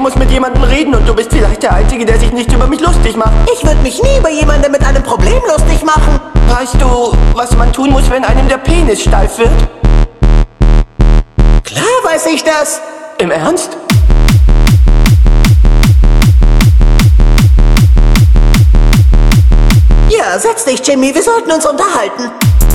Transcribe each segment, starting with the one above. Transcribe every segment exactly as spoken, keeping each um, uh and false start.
muss mit jemandem reden und du bist vielleicht der Einzige, der sich nicht über mich lustig macht. Ich würde mich nie über jemanden mit einem Problem lustig machen. Weißt du, was man tun muss, wenn einem der Penis steif wird? Klar weiß ich das. Im Ernst? Ja, setz dich, Jimmy, wir sollten uns unterhalten.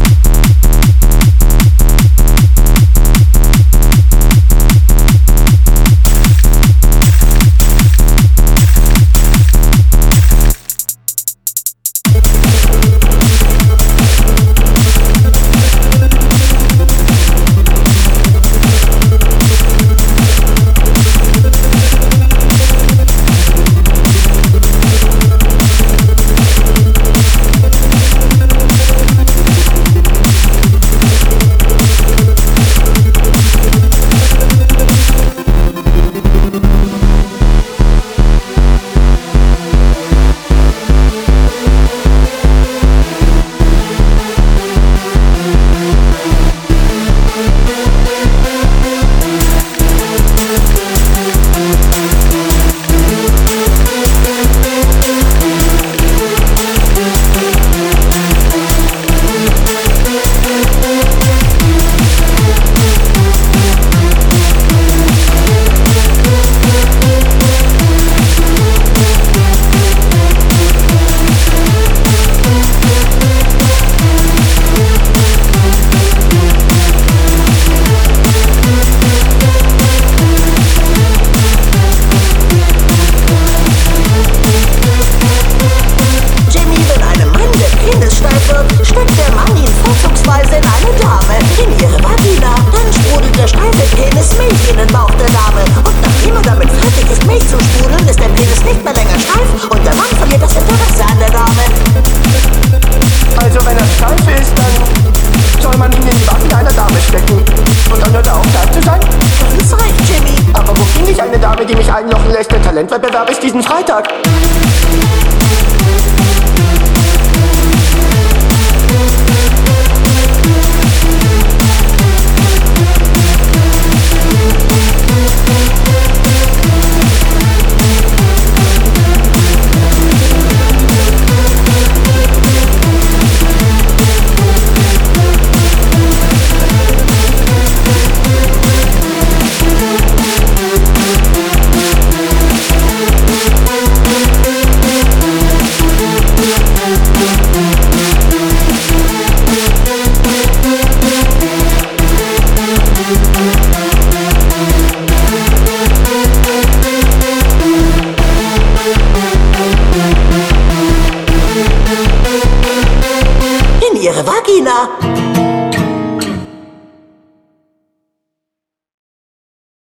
Also wenn er steif ist, dann soll man ihn in die Waffen einer Dame stecken. Und dann hört er auf, steif zu sein? Ganz recht, Jimmy. Aber wo finde ich eine Dame, die mich einlochen lässt? Der Talentwettbewerb ist diesen Freitag. Ihre Vagina.